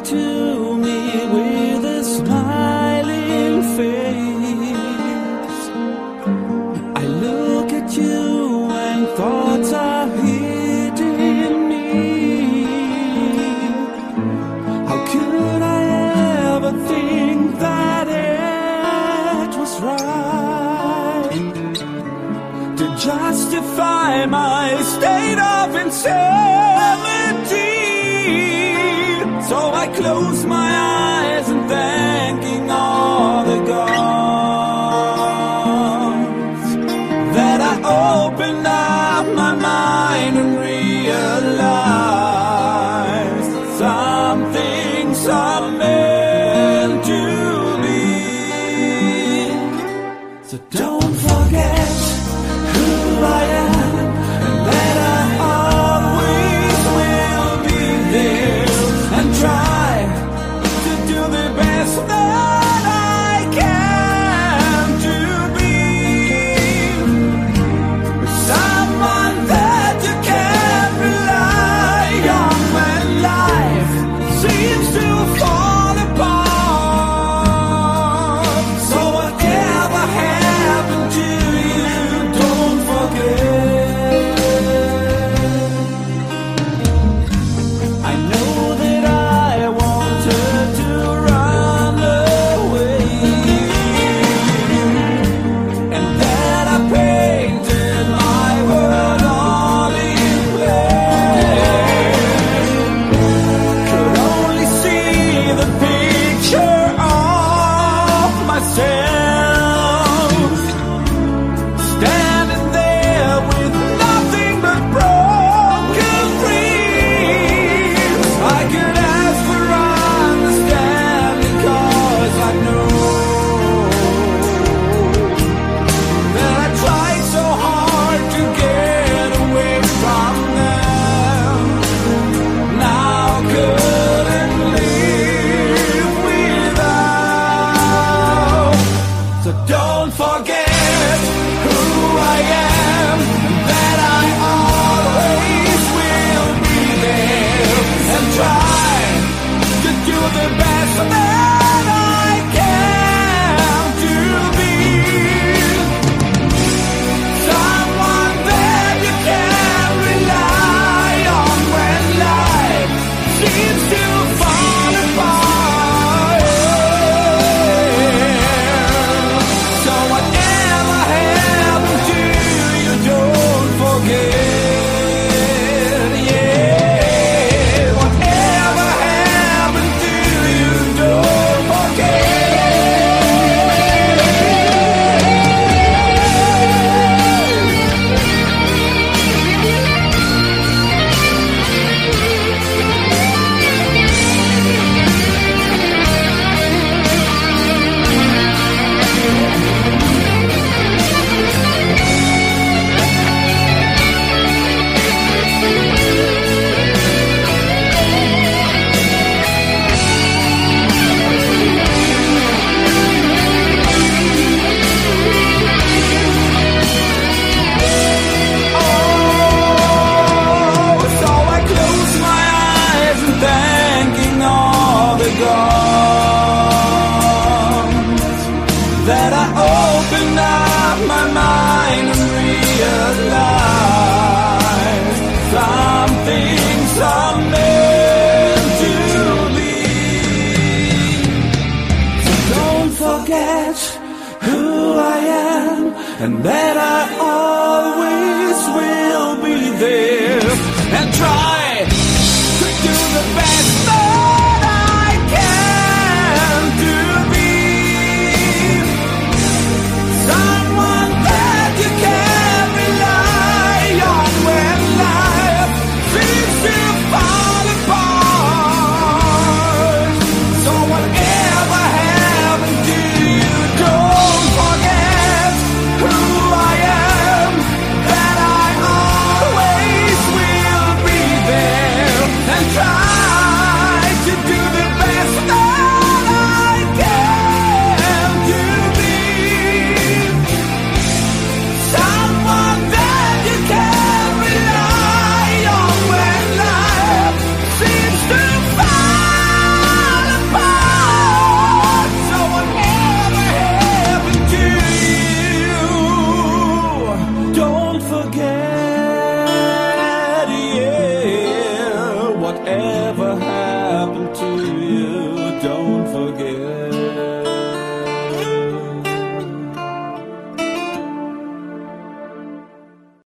to me with a smiling face. I look at you and thoughts are hitting me. How could I ever think that it was right to justify my state of insanity? So I close my eyes and thanking all the gods that I opened up my mind and realized some things are meant to be. So don't forget who I am and that I always will be there. Try to do the best that I can to be someone that you can rely on when life seems to fall apart. So whatever happened to you, don't forget. I know that I wanted to run away, and that I painted my world all in play. Could only see the picture of myself standing there with nothing but broken dreams. I could ask for understanding 'cause I know that I tried so hard to get away from them. Now couldn't live without. So don't forget who I am, that I always will be there, and try to do the best that I can to be someone that you can rely on when life seems to fall apart. So whatever happened to you, don't forget. Yeah, whatever happened to you, don't So I close my eyes and thanking all the gods that I opened up my mind and realized some things are meant to be. So don't forget who I am and that I always will be there, and try